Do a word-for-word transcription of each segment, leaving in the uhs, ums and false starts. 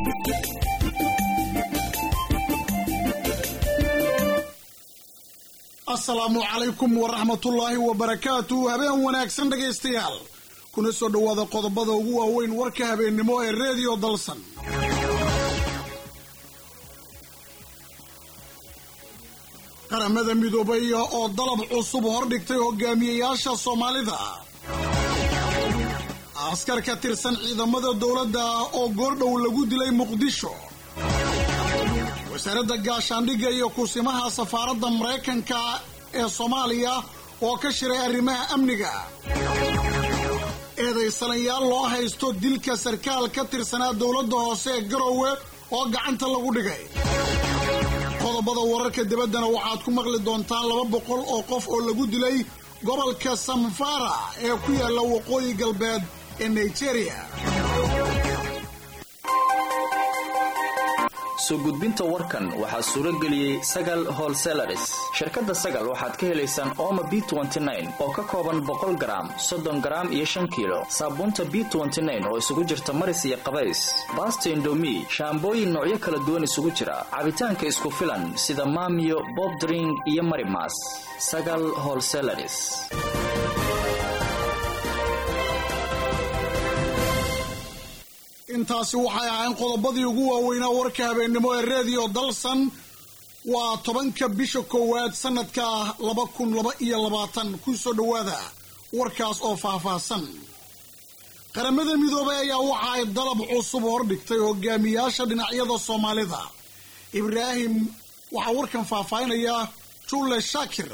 السلام عليكم ورحمة الله وبركاته. هبين وناكسن dhageystayaal kuna soo dhawaada qodobada ugu waaweyn warka habeenimo ee radio dalsan. qaramada midoobay oo dalab cusub hor dhigtay hogaamiyayaasha Soomaalida. askar ka tirsan ciidamada dawladda oo goordhow lagu dilay Muqdisho. wasaaradda gaashaandhigga iyo kusimaha safaaradda Mareykanka ee Soomaaliya oo ka shiray arrimaha amniga. eedaysanayaal loo haysto dilka sarkaal ka tirsanaa dawladda hoose ee Garowe oo gacanta lagu dhigay. qodobada wararka dibaddana waxaad ku maqli doontaan laba boqol oo qof oo lagu dilay gobolka Samfara ee ku yaala waqooyi galbeed ee Nigeria. soo gudbinta warkan waxaa suura geliyay Sagal Wholesalers. shirkadda Sagal waxaad ka helaysaan Omo B twenty nine oo ka kooban boqol gram, soddon gram iyo shan kiilo. Saabuunta B twenty nine oo isugu jirta maris iyo qabays, Basta Indomie, shaambooyin noocyo kala duwan isugu jira, cabitaanka isku filan sida Maamiyo, Bob Drink iyo Marimas. Sagal Wholesalers. intaasi waxay ahayn qodobadii ugu waaweynaa warka habeenimo ee radio dalsan. waa tobanka bisha koowaad sanadka laba kun laba iyo labaatan. ku soo dhawaada warkaas oo faahfaahsan. qaramada midoobay ayaa waxa ay dalab cusub hor dhigtay hogaamiyaasha dhinacyada Soomaalida. Ibraahim waxa warkan faahfaahinaya Jule Shakir.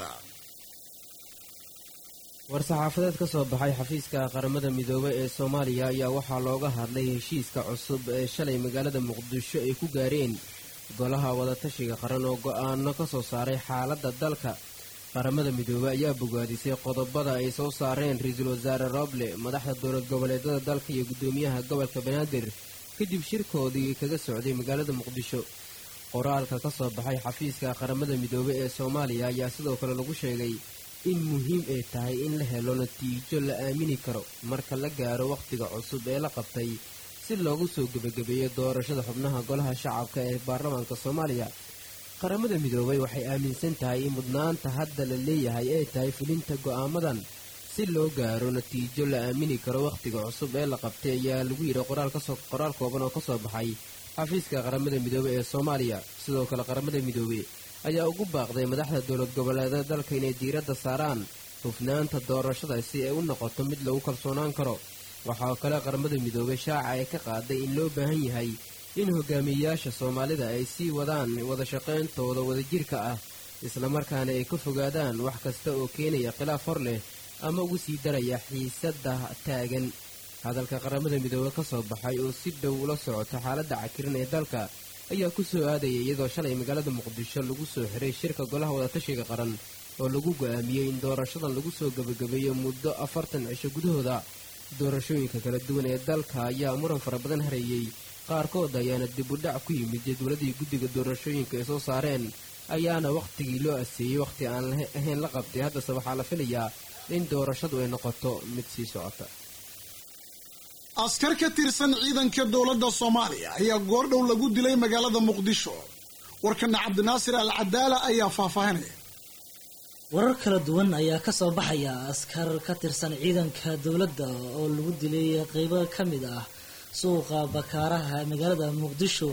war-saxaafadeed ka soo baxay xafiiska qaramada midoobay ee Soomaaliya ayaa waxaa looga hadlay heshiiska cusub ee shalay magaalada Muqdisho ay ku gaareen golaha wadatashiga qaran oo go'aano ka soo saaray xaaladda dalka. qaramada midoobay ayaa bogaadisay qodobada ay soo saareen ra'iisul wasaare Roble, madaxda dowlad goboleedyada dalka iyo gudoomiyaha gobolka Banaadir kadib shirkoodii kaga socday magaalada Muqdisho. qoraalka ka soo baxay xafiiska qaramada midoobay ee Soomaaliya ayaa sidoo kale lagu sheegay in muhiim ay tahay in la helo natiijo la aamini karo marka la gaaro waqtiga cusub ee la qabtay si loogu soo gabagabeeyo doorashada xubnaha golaha shacabka ee baarlamaanka Soomaaliya. qaramada midoobay waxay aaminsan tahay in mudnaanta hadda la leeyahay ay tahay fulinta go'aamadan si loo gaaro natiijo la aamini karo waqtiga cusub ee la qabtay ayaa lagu yiri qoraal ka soo qoraal kooban oo ka soo baxay xafiiska qaramada midoobay ee Soomaaliya. sidoo kale qaramada midoobay ayaa ugu baaqday madaxda dowlad goboleedyada dalka inay diiradda saaraan hufnaanta doorashada si ay u noqoto mid lagu kalsoonaan karo. waxaa kale qaramada midoobay shaaca ay ka qaaday in loo baahan yahay in hogaamiyayaasha Soomaalida ay sii wadaan wada shaqayntooda wadajirka ah islamarkaana ay ka fogaadaan wax kasta oo keenaya khilaaf hor leh ama ugu sii daraya xiisadda taagan. hadalka qaramada midoobay ka soo baxay oo si dhow ula socota xaaladda cakiran ee dalka ayaa ku soo aadayay iyadoo shalay magaalada Muqdisho lagu soo xiray shirka golaha wadatashiga qaran oo lagu go'aamiyay in doorashadan lagu soo gabagabeeyo muddo afartan cisho gudahooda. doorashooyinka kala duwan ee dalka ayaa muran fara badan hareeyay, qaarkood ayaana dib u dhac ku yimid jadwaladii guddiga doorashooyinka ay soo saareen ayaana waqtigii loo aseeyey waqti aan ahayn la qabtay. haddase waxaa la filayaa in doorashadu ay noqoto mid sii socota. askar ka tirsan ciidanka dawladda Soomaaliya ayaa goordhow lagu dilay magaalada Muqdisho. warkana Cabdinaasir Al-Cadaala ayaa faahfaahinaya. warar kala duwan ayaa ka soo baxaya askar ka tirsan ciidanka dawladda oo lagu dilay qaybo ka mid ah suuqa Bakaaraha magaalada Muqdisho.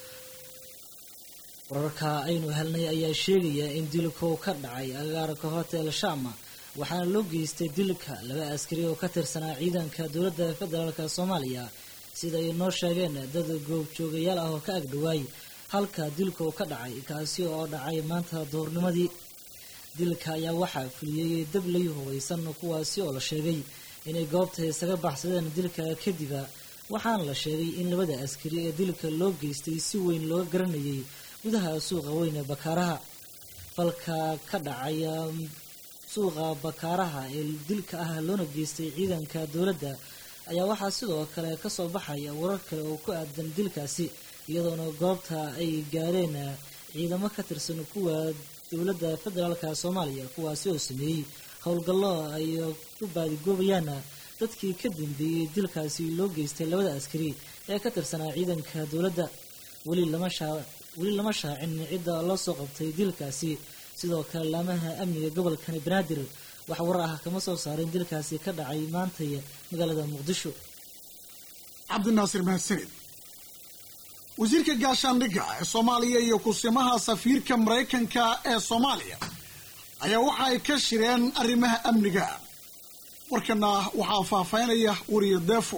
wararka aynu helnay ayaa sheegaya in dilku ka dhacay agagaarka Hotel Shama, waxaana loo geystay dilka laba askari oo ka tirsanaa ciidanka dowladda federaalka Soomaaliya sida ay noo sheegeen dad goobjoogayaal ah oo ka agdhawaay halka dilku ka dhacay, kaasi oo dhacay maanta duhurnimadii. dilka ayaa waxaa fuliyay dablay hubeysan kuwaasi oo la sheegay inay goobta isaga baxsadeen dilka kadib. waxaana la sheegay in labada askari ee dilka loo geystay si weyn loo garanayay gudaha suuqa weyn ee Bakaaraha. falka ka dhacay suuqa Bakaaraha ee dilka ah loona geystay ciidanka dawladda ayaa waxaa sidoo kale ka soo baxaya warar kale oo ku aadan dilkaasi, iyadoona goobta ay gaareen ciidamo ka tirsan kuwa dowladda federaalka Soomaaliya kuwaasi oo sameeyay howlgallo ay ku baadigoobayaan dadkii ka dambeeyay dilkaasi loo geystay labada askari ee ka tirsanaa ciidanka dowladda weli lama shaa weli lama shaacin cidda loo soo qabtay dilkaasi sidoo kale laamaha amniga gobolkani banaadir wax warar ah kama soo saarin dilkaasi ka dhacay maantay magaalada muqdisho. cabdinaasir mahadsanid. wasiirka gaashaandhigga ee soomaaliya iyo kusimaha safiirka maraykanka ee soomaaliya ayaa waxa ay ka shireen arrimaha amniga. warkana waxaa faahfaahinaya wariye deefo.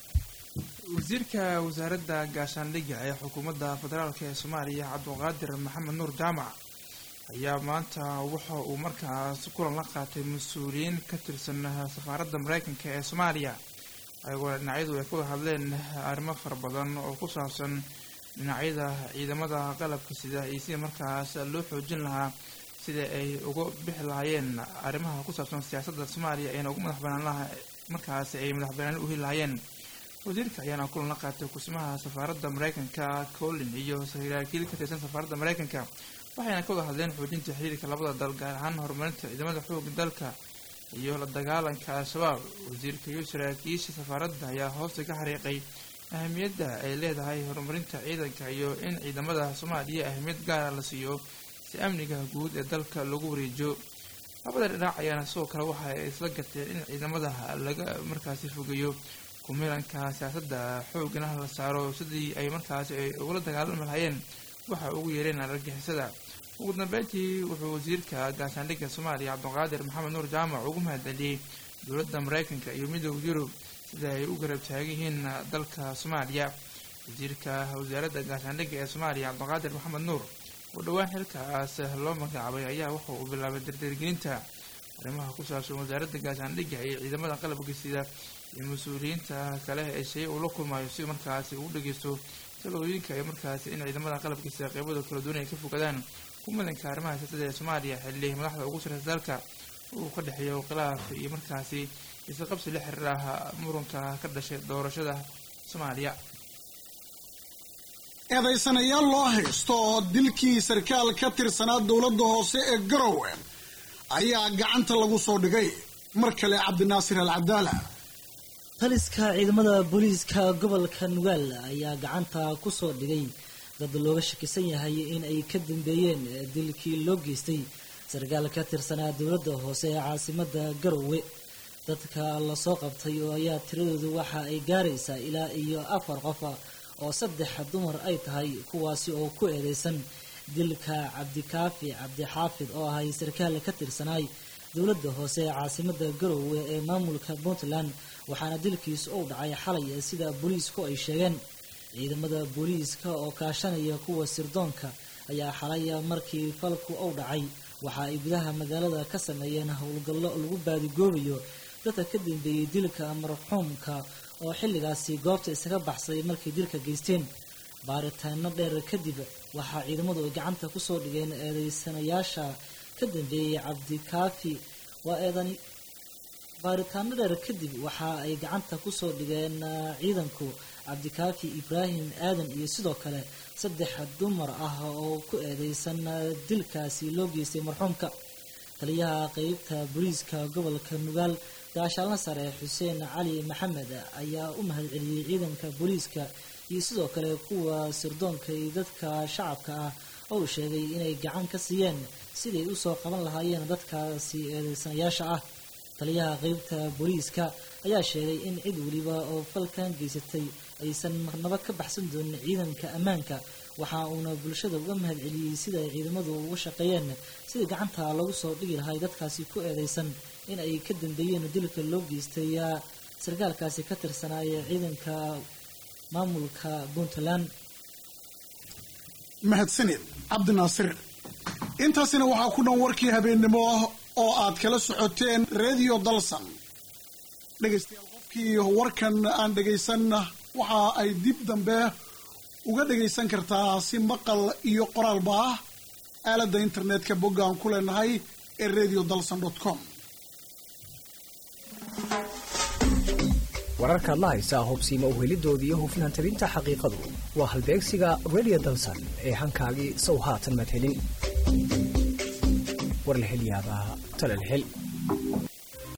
wasiirka wasaaradda gaashaandhigga ee xukuumadda federaalka ee soomaaliya cabdiqaadir maxamed nuur jaamac ayaa maanta waxa uu markaas kulan la qaatay mas-uuliyiin ka tirsan safaaradda maraykanka ee soomaaliya ayagoo dhinacyadu ay ka wada hadleen arrimo fara badan oo ku saabsan dhinacyada ciidamada qalabka sida iyo sida markaas loo xoojin lahaa sida ay uga bixi lahaayeen arrimaha ku saabsan siyaasadda soomaaliya ayna ugu madax banaan laha markaas ay madax banaan u heli lahaayeen. wasiirka ayaana kulan la qaatay kusimaha safaaradda maraykanka colin iyo saraakiil ka tirsan safaaradda maraykanka waxayna ka wada hadleen xoojinta xiriirka labada dal gaar ahaan horumarinta ciidamada xoogga dalka iyo la dagaalanka al-shabaab. wasiirka iyo saraakiisha safaaradda ayaa hoosta ka xariiqay ahamiyadda ay leedahay horumarinta ciidanka iyo in ciidamada soomaaliya ahamiyad gaara la siiyo si amniga guud ee dalka lagu wareejiyo. labada dhinac ayaana sidoo kale waxa ay isla garteen in ciidamada laga markaasi fogeeyo kumilanka siyaasadda xoogana la saaro sidii ay markaasi ay ugula dagaalami lahayeen waxa ugu yeereen argagixisada. ugu dambeyntii wuxuu wasiirka gaashaandhigga soomaaliya cabdiqaadir maxamed nuur jaamac ugu mahadceliyey dowladda maraykanka iyo midooda yurub sida ay u garab taagan yihiin dalka soomaaliya. wasiirka wasaaradda gaashaandhigga ee soomaaliya cabdiqaadir maxamed nuur oo dhowaan xilkaas loo magacaabay ayaa waxa uu bilaabay dardargelinta arrimaha ku saabsan wasaaradda gaashaandhigga iyo ciidamada qalabka sida iyo mas-uuliyiinta kale ee shay uu la kulmayo si markaasi ugu dhageysto talooyinka iyo markaasi in ciidamada qalabka sida qeybada kala duwan ay ka fogadaan kumadanka arrimaha siyaasadda ee soomaaliya xilli madaxda ugu sareysa dalka uu ka dhexeeyo khilaaf iyo markaasi isla qabsi la xiriiraha muranka ka dhashay doorashada soomaaliya. eedaysanayaal loo haysto oo dilkii sarkaal ka tirsanaa dowladda hoose ee garowe ayaa gacanta lagu soo dhigay. mar kale cabdinaasir al cadaala. taliska ciidamada booliiska gobolka nugaal ayaa gacanta ku soo dhigay dad looga shakisan yahay in ay ka dambeeyeen dilkii loo geystay sarkaal ka tirsanaa dowladda hoose ee caasimadda garowe. dadka lasoo qabtay oo ayaa tiradoodu waxa ay gaaraysaa ilaa iyo afar qof oo saddex dumar ay tahay kuwaasi oo ku eedeysan dilka cabdikaafi cabdixaafid oo ahay sarkaal ka tirsanaay dowladda hoose ee caasimadda garowe ee maamulka puntland waxaana dilkiis uu dhacay xalay sida booliisku ay sheegeen. ciidamada booliiska oo kaashanaya kuwa sirdoonka ayaa xalay markii falku uu dhacay waxa ay gudaha magaalada ka sameeyeen howlgallo lagu baadigoobayo dadka ka dambeeyey dilka marxuumka oo xilligaasi goobta isaga baxsay markay dilka geysteen. baaritaano dheer kadib waxaa ciidamadu ay gacanta kusoo dhigeen eedeysanayaasha ka dambeeyey cabdikaafi waa eedani baaritaano dheer kadib waxa ay gacanta kusoo dhigeen ciidanku cabdikaafi ibraahim aadan iyo sidoo kale saddex dumar ah oo ku eedeysan dilkaasi loo geystay marxuumka. taliyaha qeybta booliiska gobolka nugaal gaashaanle sare xuseen cali maxamed ayaa u mahadceliyey ciidanka booliiska iyo sidoo kale kuwa sirdoonka iyo dadka shacabka ah oo sheegay inay gacan ka siiyeen siday usoo qaban lahaayeen dadkaasi eedeysanayaasha ah. taliyaha qeybta booliiska ayaa sheegay in cid weliba oo falkan geysatay aysan marnaba ka baxsan doonin ciidanka ammaanka waxa uuna bulshada uga mahadceliyey sida ay ciidamadu uga shaqeeyeen sidii gacanta lagu soo dhigi lahay dadkaasi ku eedeysan in ay ka dambeeyeen dilka loo geystay sarkaalkaasi ka tirsanaya ciidanka maamulka puntland. mahadsanid cabdinaasir. intaasina waxaa ku dhan warkii habeennimo oo aad kala socoteen radio dalsan. dhegaystayaal qofkii warkan aan dhegaysanna waxa ay dib dambe uga dhagaysan kartaa si maqal iyo qoraalba ah aaladda internetka bogga aan ku leenahay ee radio dalsan dot com. wararkaad la haysaa hubsiima u helidoodii iyo hufnaan tabinta xaqiiqadu waa halbeegsiga radio dalsan ee hankaagii sow haatan madhelin war la hel yaabaa tala la hel.